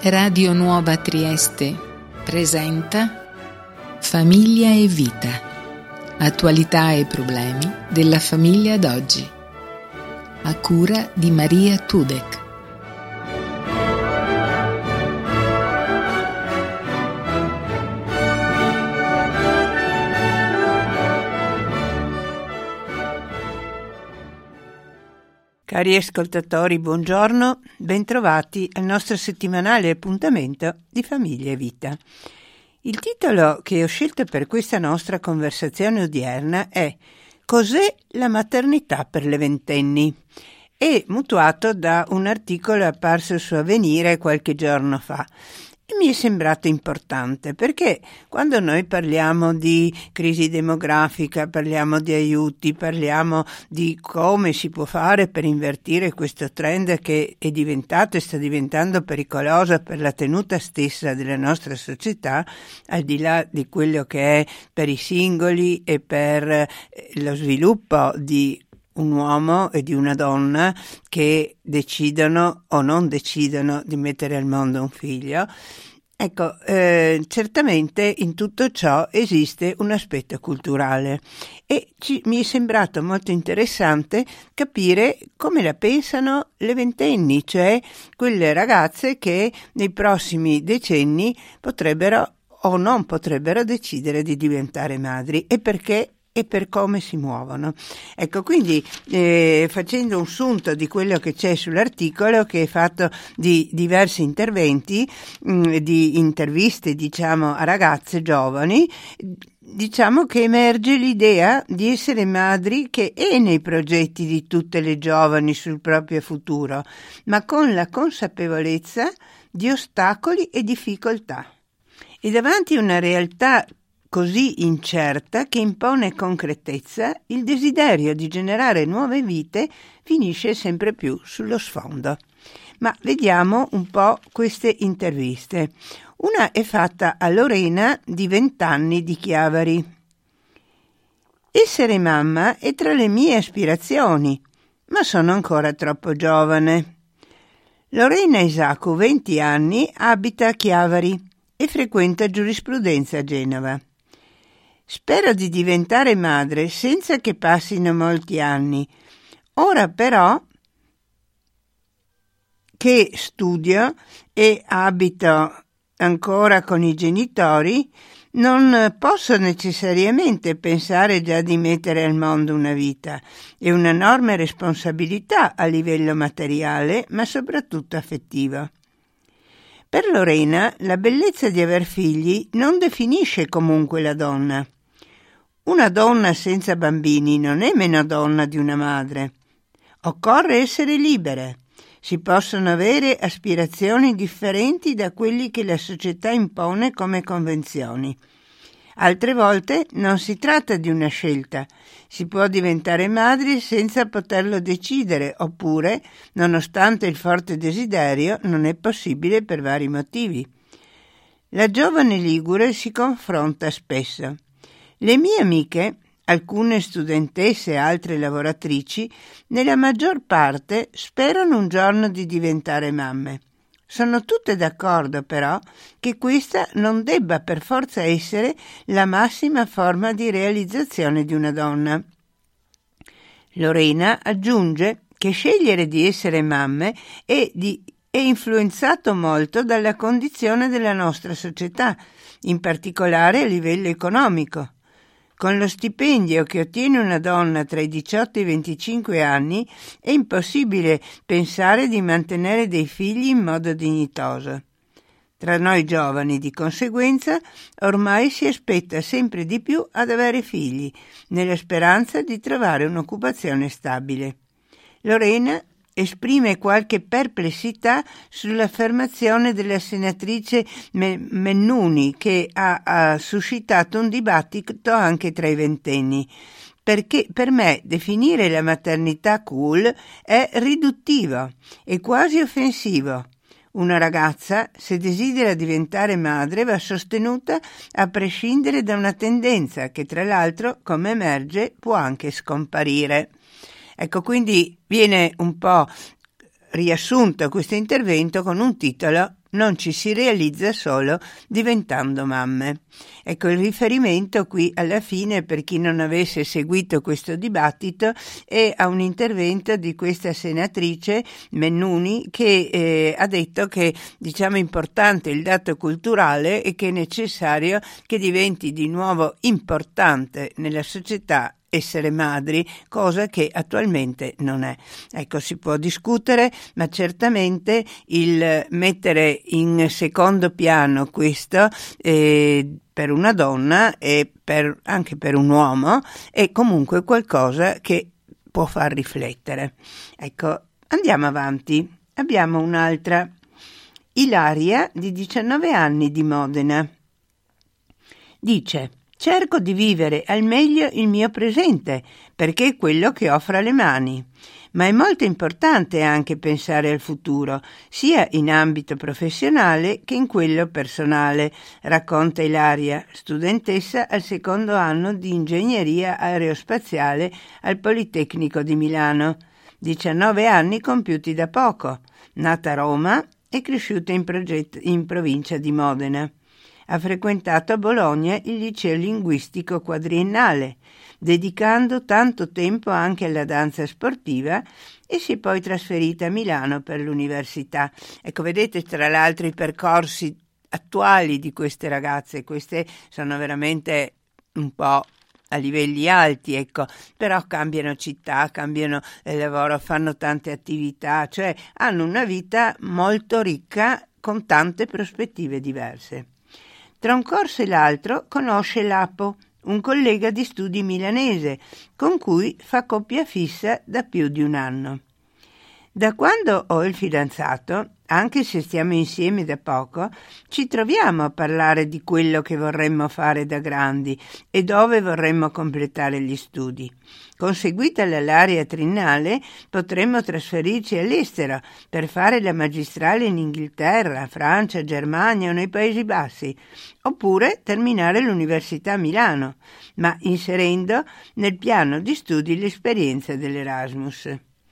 Radio Nuova Trieste presenta Famiglia e Vita. Attualità e problemi della famiglia d'oggi. A cura di Maria Tudek. Cari ascoltatori, buongiorno, bentrovati al nostro settimanale appuntamento di Famiglia e Vita. Il titolo che ho scelto per questa nostra conversazione odierna è Cos'è la maternità per le ventenni? E mutuato da un articolo apparso su Avvenire qualche giorno fa. E mi è sembrato importante perché quando noi parliamo di crisi demografica, parliamo di aiuti, parliamo di come si può fare per invertire questo trend che è diventato e sta diventando pericoloso per la tenuta stessa della nostra società, al di là di quello che è per i singoli e per lo sviluppo di un uomo e di una donna che decidono o non decidono di mettere al mondo un figlio. Ecco, certamente in tutto ciò esiste un aspetto culturale e mi è sembrato molto interessante capire come la pensano le ventenni, cioè quelle ragazze che nei prossimi decenni potrebbero o non potrebbero decidere di diventare madri e perché e per come si muovono. Ecco, quindi facendo un sunto di quello che c'è sull'articolo, che è fatto di diversi interventi, di interviste, diciamo, a ragazze giovani, diciamo che emerge l'idea di essere madri che è nei progetti di tutte le giovani sul proprio futuro, ma con la consapevolezza di ostacoli e difficoltà. E davanti a una realtà così incerta che impone concretezza, il desiderio di generare nuove vite finisce sempre più sullo sfondo. Ma vediamo un po' queste interviste. Una è fatta a Lorena di 20 anni di Chiavari. Essere mamma è tra le mie aspirazioni, ma sono ancora troppo giovane. Lorena Isacco, 20 anni, abita a Chiavari e frequenta giurisprudenza a Genova. Spero di diventare madre senza che passino molti anni. Ora però che studio e abito ancora con i genitori, non posso necessariamente pensare già di mettere al mondo una vita. È un'enorme responsabilità a livello materiale, ma soprattutto affettivo. Per Lorena la bellezza di aver figli non definisce comunque la donna. Una donna senza bambini non è meno donna di una madre. Occorre essere libere. Si possono avere aspirazioni differenti da quelli che la società impone come convenzioni. Altre volte non si tratta di una scelta. Si può diventare madri senza poterlo decidere, oppure, nonostante il forte desiderio, non è possibile per vari motivi. La giovane ligure si confronta spesso. Le mie amiche, alcune studentesse e altre lavoratrici, nella maggior parte sperano un giorno di diventare mamme. Sono tutte d'accordo però che questa non debba per forza essere la massima forma di realizzazione di una donna. Lorena aggiunge che scegliere di essere mamme è influenzato molto dalla condizione della nostra società, in particolare a livello economico. Con lo stipendio che ottiene una donna tra i 18 e i 25 anni è impossibile pensare di mantenere dei figli in modo dignitoso. Tra noi giovani, di conseguenza, ormai si aspetta sempre di più ad avere figli, nella speranza di trovare un'occupazione stabile. Lorena esprime qualche perplessità sull'affermazione della senatrice Mennuni, che ha suscitato un dibattito anche tra i ventenni, perché per me definire la maternità cool è riduttivo e quasi offensivo. Una ragazza, se desidera diventare madre, va sostenuta a prescindere da una tendenza che, tra l'altro, come emerge, può anche scomparire. Ecco, quindi viene un po' riassunto questo intervento con un titolo non ci si realizza solo diventando mamme. Ecco, il riferimento qui alla fine, per chi non avesse seguito questo dibattito, è a un intervento di questa senatrice Mennuni che ha detto che, diciamo, importante il dato culturale e che è necessario che diventi di nuovo importante nella società essere madri, cosa che attualmente non è. Ecco, si può discutere, ma certamente il mettere in secondo piano questo per una donna e anche per un uomo è comunque qualcosa che può far riflettere. Ecco, andiamo avanti. Abbiamo un'altra, Ilaria, di 19 anni, di Modena. Dice: cerco di vivere al meglio il mio presente, perché è quello che ho fra le mani. Ma è molto importante anche pensare al futuro, sia in ambito professionale che in quello personale, racconta Ilaria, studentessa al secondo anno di ingegneria aerospaziale al Politecnico di Milano. 19 anni compiuti da poco, nata a Roma e cresciuta in provincia di Modena. Ha frequentato a Bologna il liceo linguistico quadriennale, dedicando tanto tempo anche alla danza sportiva, e si è poi trasferita a Milano per l'università. Ecco, vedete tra l'altro i percorsi attuali di queste ragazze, queste sono veramente un po' a livelli alti, ecco, però cambiano città, cambiano lavoro, fanno tante attività, cioè hanno una vita molto ricca con tante prospettive diverse. Tra un corso e l'altro conosce Lapo, un collega di studi milanese, con cui fa coppia fissa da più di un anno. Da quando ho il fidanzato, anche se stiamo insieme da poco, ci troviamo a parlare di quello che vorremmo fare da grandi e dove vorremmo completare gli studi. Conseguita la laurea triennale, potremmo trasferirci all'estero per fare la magistrale in Inghilterra, Francia, Germania o nei Paesi Bassi, oppure terminare l'università a Milano, ma inserendo nel piano di studi l'esperienza dell'Erasmus.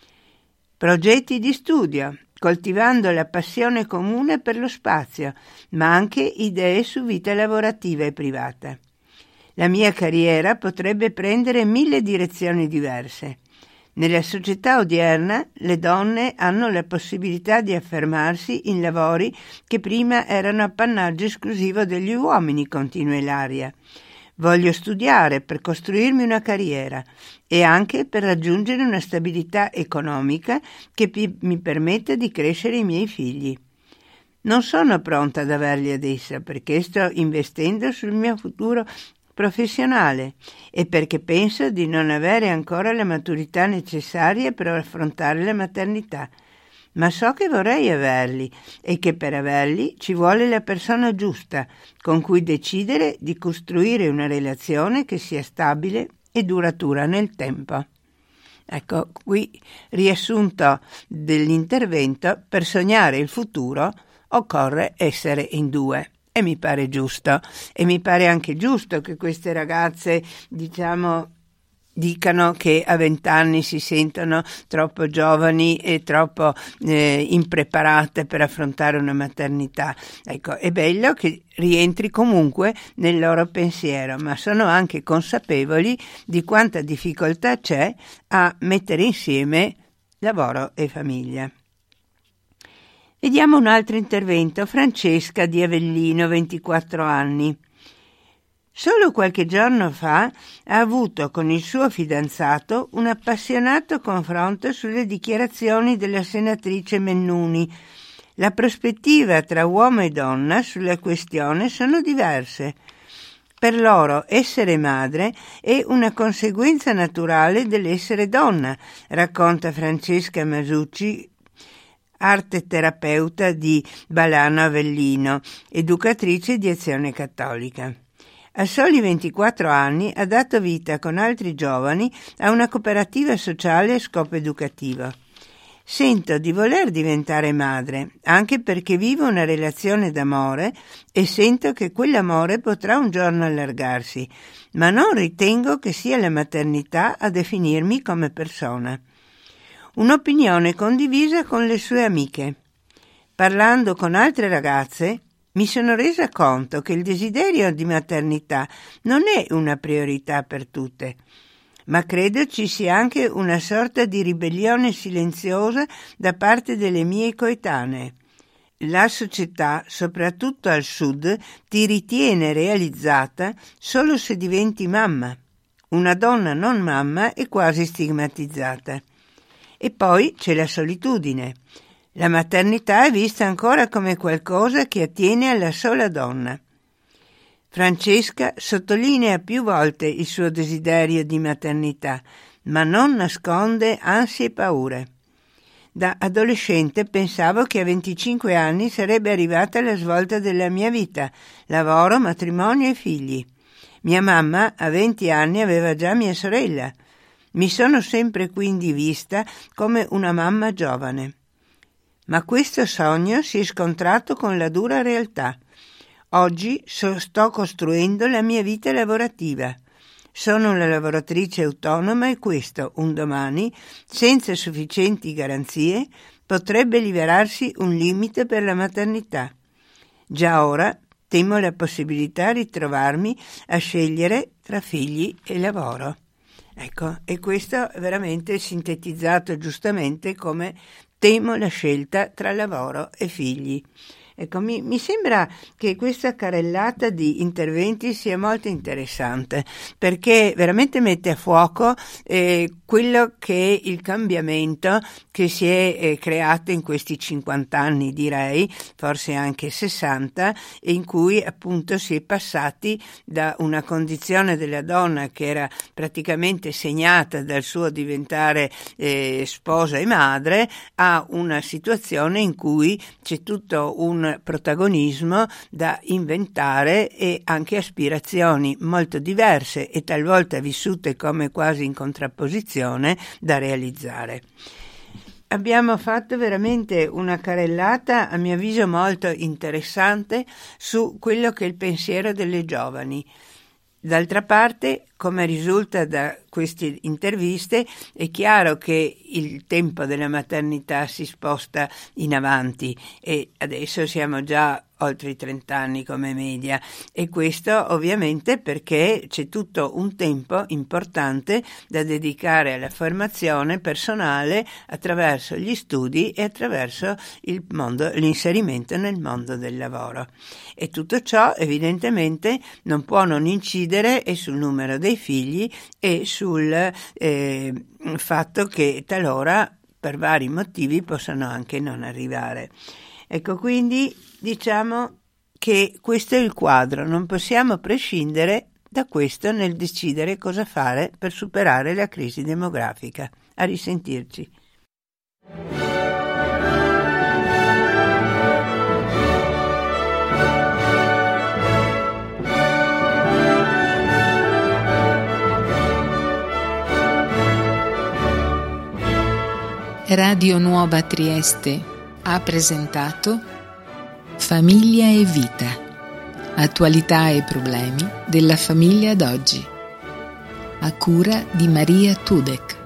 Progetti di studio, coltivando la passione comune per lo spazio, ma anche idee su vita lavorativa e privata. La mia carriera potrebbe prendere 1000 direzioni diverse. Nella società odierna le donne hanno la possibilità di affermarsi in lavori che prima erano appannaggio esclusivo degli uomini, continua Ilaria. Voglio studiare per costruirmi una carriera e anche per raggiungere una stabilità economica che mi permetta di crescere i miei figli. Non sono pronta ad averli adesso perché sto investendo sul mio futuro professionale e perché penso di non avere ancora la maturità necessaria per affrontare la maternità. Ma so che vorrei averli e che per averli ci vuole la persona giusta con cui decidere di costruire una relazione che sia stabile e duratura nel tempo. Ecco, qui riassunto dell'intervento: per sognare il futuro occorre essere in due. E mi pare giusto, e mi pare anche giusto che queste ragazze, dicano che a 20 anni si sentono troppo giovani e troppo impreparate per affrontare una maternità. Ecco, è bello che rientri comunque nel loro pensiero, ma sono anche consapevoli di quanta difficoltà c'è a mettere insieme lavoro e famiglia. Vediamo un altro intervento. Francesca di Avellino, 24 anni. Solo qualche giorno fa ha avuto con il suo fidanzato un appassionato confronto sulle dichiarazioni della senatrice Mennuni. La prospettiva tra uomo e donna sulla questione sono diverse. Per loro essere madre è una conseguenza naturale dell'essere donna, racconta Francesca Masucci, arte terapeuta di Balano Avellino, educatrice di Azione Cattolica. A soli 24 anni ha dato vita con altri giovani a una cooperativa sociale a scopo educativo. Sento di voler diventare madre, anche perché vivo una relazione d'amore e sento che quell'amore potrà un giorno allargarsi, ma non ritengo che sia la maternità a definirmi come persona. Un'opinione condivisa con le sue amiche. Parlando con altre ragazze, mi sono resa conto che il desiderio di maternità non è una priorità per tutte, ma credo ci sia anche una sorta di ribellione silenziosa da parte delle mie coetanee. La società, soprattutto al sud, ti ritiene realizzata solo se diventi mamma. Una donna non mamma è quasi stigmatizzata. E poi c'è la solitudine. La maternità è vista ancora come qualcosa che attiene alla sola donna. Francesca sottolinea più volte il suo desiderio di maternità, ma non nasconde ansie e paure. Da adolescente pensavo che a 25 anni sarebbe arrivata la svolta della mia vita, lavoro, matrimonio e figli. Mia mamma a 20 anni aveva già mia sorella. Mi sono sempre quindi vista come una mamma giovane. Ma questo sogno si è scontrato con la dura realtà. Oggi sto costruendo la mia vita lavorativa. Sono una lavoratrice autonoma e questo, un domani, senza sufficienti garanzie, potrebbe rivelarsi un limite per la maternità. Già ora temo la possibilità di trovarmi a scegliere tra figli e lavoro. Ecco, e questo è veramente sintetizzato giustamente come temo la scelta tra lavoro e figli. Ecco, mi sembra che questa carrellata di interventi sia molto interessante perché veramente mette a fuoco quello che è il cambiamento che si è creato in questi 50 anni, direi, forse anche 60, in cui appunto si è passati da una condizione della donna che era praticamente segnata dal suo diventare sposa e madre a una situazione in cui c'è tutto un protagonismo da inventare e anche aspirazioni molto diverse e talvolta vissute come quasi in contrapposizione da realizzare. Abbiamo fatto veramente una carrellata, a mio avviso molto interessante, su quello che è il pensiero delle giovani. D'altra parte, come risulta da queste interviste, è chiaro che il tempo della maternità si sposta in avanti e adesso siamo già oltre i 30 anni come media e questo ovviamente perché c'è tutto un tempo importante da dedicare alla formazione personale attraverso gli studi e attraverso l'inserimento nel mondo del lavoro. E tutto ciò evidentemente non può non incidere e sul numero dei figli e sul fatto che talora per vari motivi possono anche non arrivare. Ecco, quindi diciamo che questo è il quadro, non possiamo prescindere da questo nel decidere cosa fare per superare la crisi demografica. A risentirci. Radio Nuova Trieste ha presentato Famiglia e Vita, attualità e problemi della famiglia d'oggi, a cura di Maria Tudek.